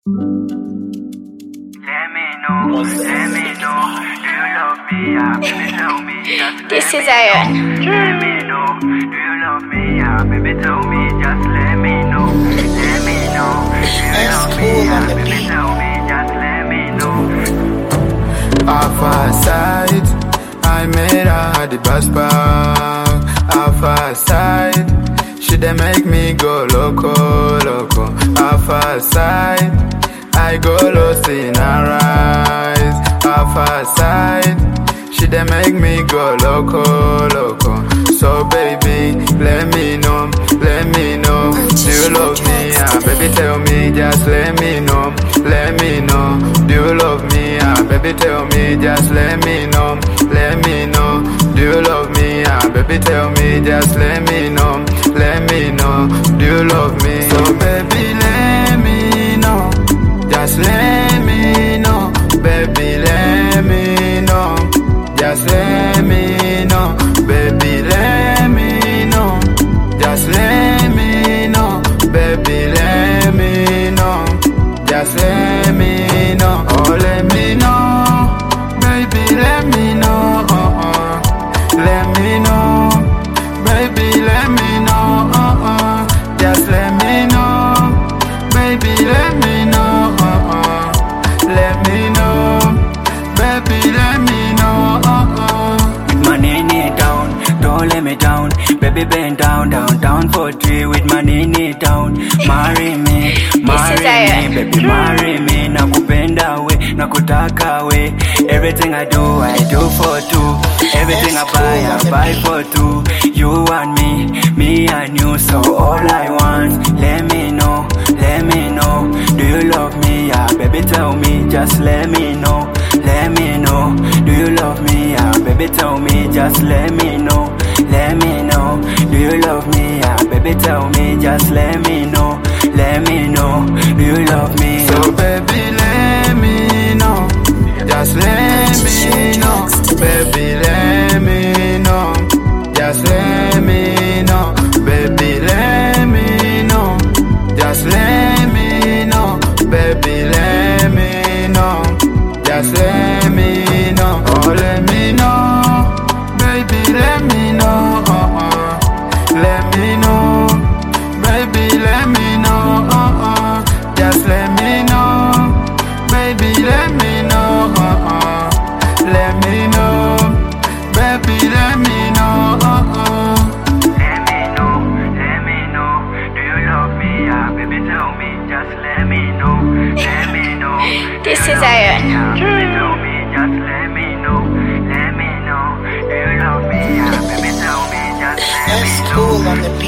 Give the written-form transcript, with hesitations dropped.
Let me know, do you love me? Baby, tell me. This is Aaron. Let me know, do you love me? Baby, tell me. Just let me know. Let me know, do you love me? Baby, tell me. Just let me know. Off her side, I made her at the bus park. Off her side, she dey make me go loco, loco. Off her side, I go lost in her eyes. Off her side, she dey make me go loco, loco. So baby, let me know, do you love me? Baby, tell me, just let me know, do you love me? Baby, tell me, just let me know, do you love me? Baby, tell me, just let me know, do you love me? So baby, let me know, just let me know, baby, let me know, just let me know, baby, let me know, just let me know, baby, let me know, just let me know, oh let me know, baby, let me know, let me know, baby, let me know, just let me know, baby, let me know, let me know, baby, let me know. With my nene down, don't let me down. Baby, bend down, down, down for three. With my nene down, marry me, baby, marry me. Nakupenda we, nakutaka we. Everything I do for two. Everything I buy for two. You and me and you. So all I want, let me know, do you love me? Baby, tell me, just let me know, do you love me? Baby, tell me, just let me know, do you love me? Baby, tell me, just let me know, do you love me? So baby, let me know, just let me know, baby, let me know, just let me know, baby, let me know, just let me know, baby, let me know, just let me know, oh let me know, baby, let me know, let me know, baby, let me know, just let me know, baby, let me know, let me know, baby, let me know, do you love me? Baby, tell me, just let me know, This is Aaron. Baby, tell me, just let me know, do you love me? Baby, tell me, just let me know.